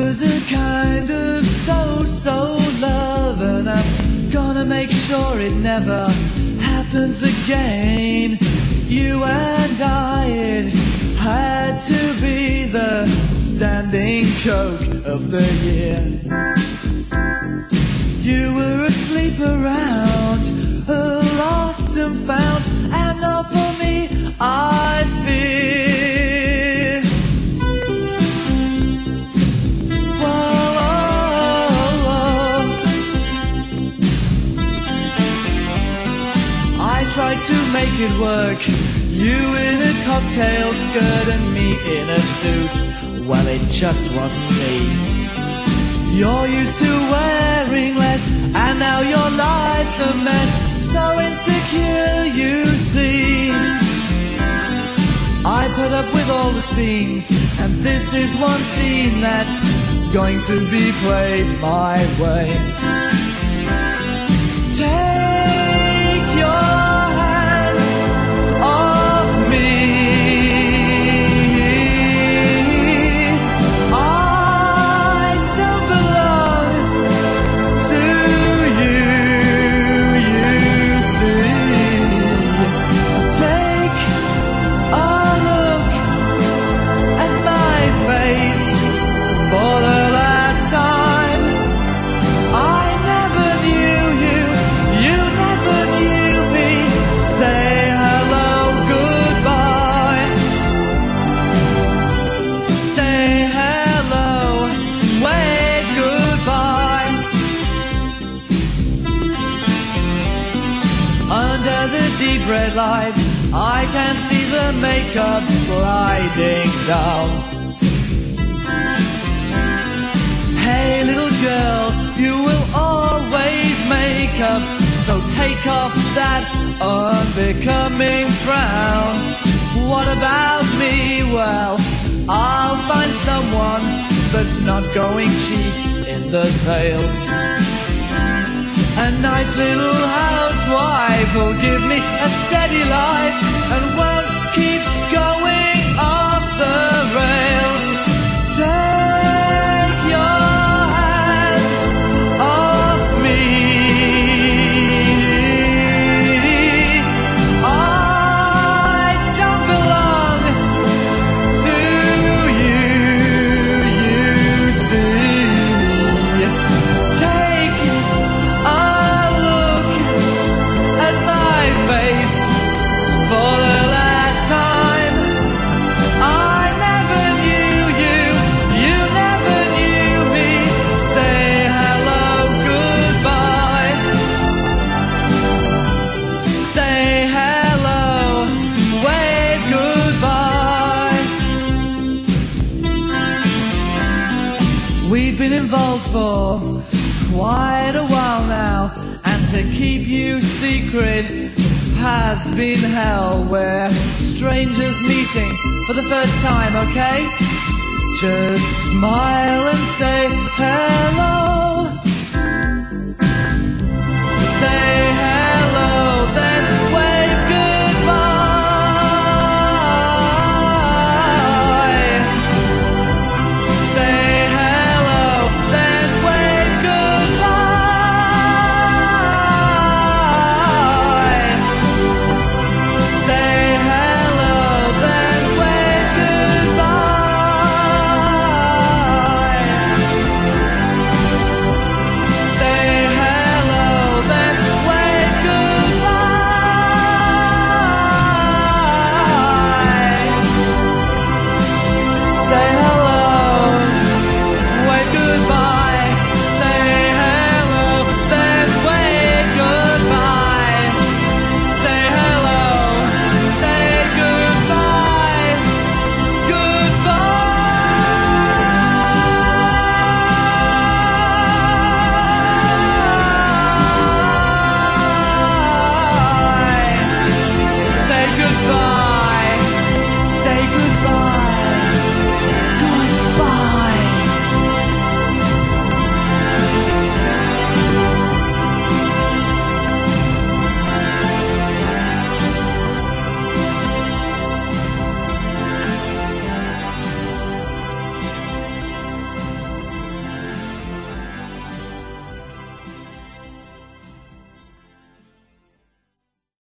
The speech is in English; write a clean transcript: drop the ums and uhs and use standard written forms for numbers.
was a kind of so-so love, and I'm gonna make sure it never happens again. You and I, it had to be the standing joke of the year. You were asleep around, lost and found, and not for me, I fear. Whoa, oh, oh. I tried to make it work, you in a cocktail skirt and me in a suit. Well, it just wasn't me. You're used to wearing less, and now your life's a mess. So insecure, you see. I put up with all the scenes, and this is one scene that's going to be played my way. Take your hands off me. Under the deep red light, I can see the makeup sliding down. Hey little girl, you will always make up, so take off that unbecoming frown. What about me? Well, I'll find someone that's not going cheap in the sales. A nice little housewife will give me a steady life and won't keep going off the rails. Take your hands off me. I don't belong to you, you see. Take for the last time. I never knew you, you never knew me. Say hello, goodbye. Say hello, wave goodbye. We've been involved for quite a while now, and to keep you secret has been hell. We're strangers meeting for the first time, okay? Just smile and